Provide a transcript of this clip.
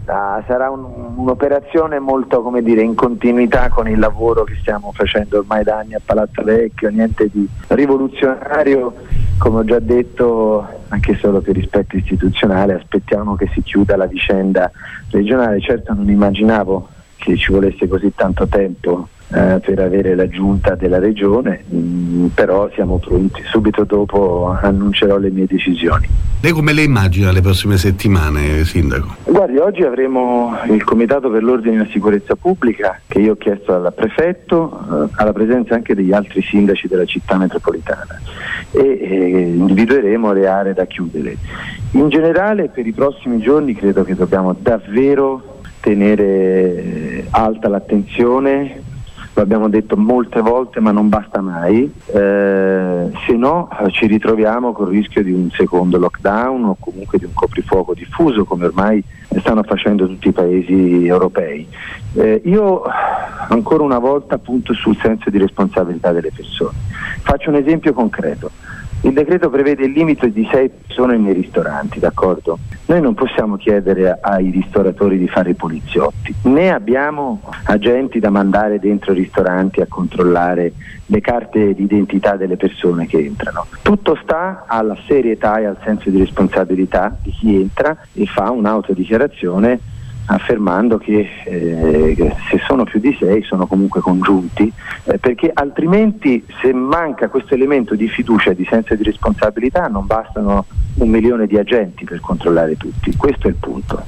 Sarà un'operazione molto, come dire, in continuità con il lavoro che stiamo facendo ormai da anni a Palazzo Vecchio, niente di rivoluzionario, come ho già detto, anche solo per rispetto istituzionale. Aspettiamo che si chiuda la vicenda regionale. Certo non immaginavo che ci volesse così tanto tempo per avere la giunta della regione, però siamo pronti. Subito dopo annuncerò le mie decisioni. Lei come le immagina le prossime settimane, Sindaco? Guardi, oggi avremo il Comitato per l'Ordine e la Sicurezza Pubblica che io ho chiesto al prefetto, alla presenza anche degli altri sindaci della città metropolitana, e individueremo le aree da chiudere. In generale per i prossimi giorni credo che dobbiamo davvero tenere alta l'attenzione. Lo abbiamo detto molte volte, ma non basta mai, se no ci ritroviamo col rischio di un secondo lockdown o comunque di un coprifuoco diffuso, come ormai stanno facendo tutti i paesi europei. Io ancora una volta punto sul senso di responsabilità delle persone. Faccio un esempio concreto. Il decreto prevede il limite di 6 persone nei ristoranti, d'accordo? Noi non possiamo chiedere ai ristoratori di fare i poliziotti, né abbiamo agenti da mandare dentro i ristoranti a controllare le carte d'identità delle persone che entrano. Tutto sta alla serietà e al senso di responsabilità di chi entra e fa un'autodichiarazione affermando che se sono più di 6 sono comunque congiunti, perché altrimenti, se manca questo elemento di fiducia e di senso di responsabilità, non bastano 1 milione di agenti per controllare tutti. Questo è il punto.